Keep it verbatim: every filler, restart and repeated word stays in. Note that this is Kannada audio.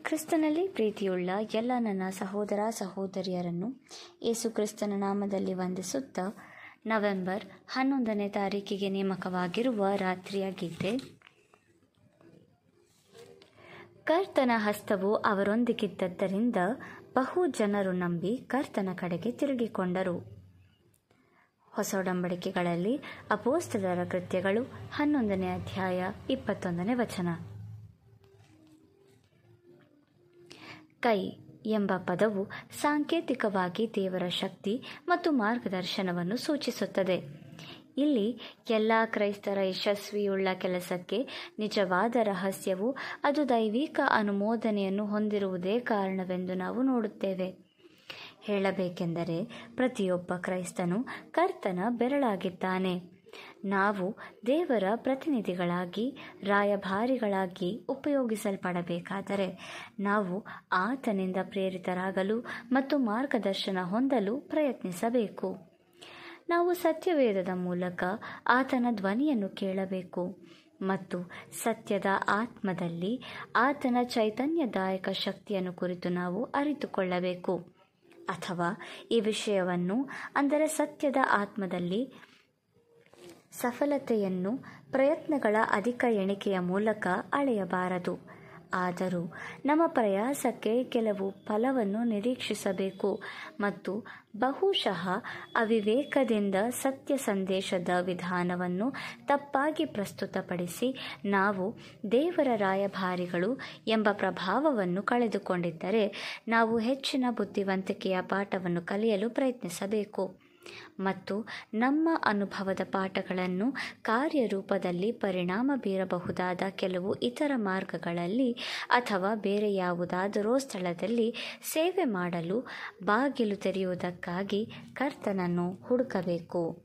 ಕ್ರಿಸ್ತನಲ್ಲಿ ಪ್ರೀತಿಯುಳ್ಳ ಎಲ್ಲ ನನ್ನ ಸಹೋದರ ಸಹೋದರಿಯರನ್ನು ಯೇಸು ಕ್ರಿಸ್ತನ ನಾಮದಲ್ಲಿ ವಂದಿಸುತ್ತಾ ನವೆಂಬರ್ ಹನ್ನೊಂದನೇ ತಾರೀಕಿಗೆ ನೇಮಕವಾಗಿರುವ ರಾತ್ರಿಯ ಗೀತೆ. ಕರ್ತನ ಹಸ್ತವು ಅವರೊಂದಿಗಿದ್ದದ್ದರಿಂದ ಬಹು ಜನರು ನಂಬಿ ಕರ್ತನ ಕಡೆಗೆ ತಿರುಗಿಕೊಂಡರು. ಹೊಸ ಒಡಂಬಡಿಕೆಗಳಲ್ಲಿ ಅಪೊಸ್ತಲರ ಕೃತ್ಯಗಳು ಹನ್ನೊಂದನೇ ಅಧ್ಯಾಯ ಇಪ್ಪತ್ತೊಂದನೇ ವಚನ. ಕೈ ಎಂಬ ಪದವು ಸಾಂಕೇತಿಕವಾಗಿ ದೇವರ ಶಕ್ತಿ ಮತ್ತು ಮಾರ್ಗದರ್ಶನವನ್ನು ಸೂಚಿಸುತ್ತದೆ. ಇಲ್ಲಿ ಎಲ್ಲ ಕ್ರೈಸ್ತರ ಯಶಸ್ವಿಯುಳ್ಳ ಕೆಲಸಕ್ಕೆ ನಿಜವಾದ ರಹಸ್ಯವು ಅದು ದೈವಿಕ ಅನುಮೋದನೆಯನ್ನು ಹೊಂದಿರುವುದೇ ಕಾರಣವೆಂದು ನಾವು ನೋಡುತ್ತೇವೆ. ಹೇಳಬೇಕೆಂದರೆ ಪ್ರತಿಯೊಬ್ಬ ಕ್ರೈಸ್ತನು ಕರ್ತನ ಬೆರಳಾಗಿದ್ದಾನೆ. ನಾವು ದೇವರ ಪ್ರತಿನಿಧಿಗಳಾಗಿ ರಾಯಭಾರಿಗಳಾಗಿ ಉಪಯೋಗಿಸಲ್ಪಡಬೇಕಾದರೆ ನಾವು ಆತನಿಂದ ಪ್ರೇರಿತರಾಗಲು ಮತ್ತು ಮಾರ್ಗದರ್ಶನ ಹೊಂದಲು ಪ್ರಯತ್ನಿಸಬೇಕು. ನಾವು ಸತ್ಯವೇದದ ಮೂಲಕ ಆತನ ಧ್ವನಿಯನ್ನು ಕೇಳಬೇಕು ಮತ್ತು ಸತ್ಯದ ಆತ್ಮದಲ್ಲಿ ಆತನ ಚೈತನ್ಯದಾಯಕ ಶಕ್ತಿಯನ್ನು ಕುರಿತು ನಾವು ಅರಿತುಕೊಳ್ಳಬೇಕು. ಅಥವಾ ಈ ವಿಷಯವನ್ನು ಅಂದರೆ ಸತ್ಯದ ಆತ್ಮದಲ್ಲಿ ಸಫಲತೆಯನ್ನು ಪ್ರಯತ್ನಗಳ ಅಧಿಕ ಎಣಿಕೆಯ ಮೂಲಕ ಅಳೆಯಬಾರದು. ಆದರೂ ನಮ್ಮ ಪ್ರಯಾಸಕ್ಕೆ ಕೆಲವು ಫಲವನ್ನು ನಿರೀಕ್ಷಿಸಬೇಕು ಮತ್ತು ಬಹುಶಃ ಅವಿವೇಕದಿಂದ ಸತ್ಯ ಸಂದೇಶದ ವಿಧಾನವನ್ನು ತಪ್ಪಾಗಿ ಪ್ರಸ್ತುತಪಡಿಸಿ ನಾವು ದೇವರ ರಾಯಭಾರಿಗಳು ಎಂಬ ಪ್ರಭಾವವನ್ನು ಕಳೆದುಕೊಂಡಿದ್ದರೆ ನಾವು ಹೆಚ್ಚಿನ ಬುದ್ಧಿವಂತಿಕೆಯ ಪಾಠವನ್ನು ಕಲಿಯಲು ಪ್ರಯತ್ನಿಸಬೇಕು ಮತ್ತು ನಮ್ಮ ಅನುಭವದ ಪಾಠಗಳನ್ನು ಕಾರ್ಯರೂಪದಲ್ಲಿ ಪರಿಣಾಮ ಬೀರಬಹುದಾದ ಕೆಲವು ಇತರ ಮಾರ್ಗಗಳಲ್ಲಿ ಅಥವಾ ಬೇರೆ ಯಾವುದಾದರೋ ಸ್ಥಳದಲ್ಲಿ ಸೇವೆ ಮಾಡಲು ಬಾಗಿಲು ತೆರೆಯುವುದಕ್ಕಾಗಿ ಕರ್ತನನ್ನು ಹುಡುಕಬೇಕು.